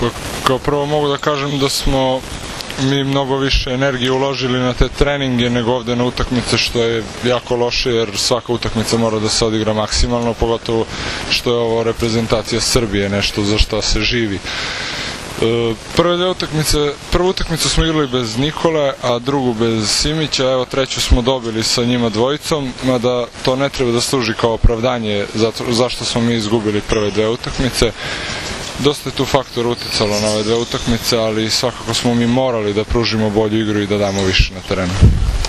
Kao prvo mogu da kažem da smo mi mnogo više energije uložili na te treninge nego ovde na utakmice, što je jako loše jer svaka utakmica mora da se odigra maksimalno, pogotovo što je ovo reprezentacija Srbije, nešto za što se živi. Prvu utakmicu smo igrali bez Nikole, a drugu bez Simića, evo treću smo dobili sa njima dvojicom, mada to ne treba da služi kao opravdanje zašto smo mi izgubili prve dve utakmice. Dosta je tu faktor uticalo na ove dve utakmice, ali svakako smo mi morali da pružimo bolju igru i da damo više na terenu.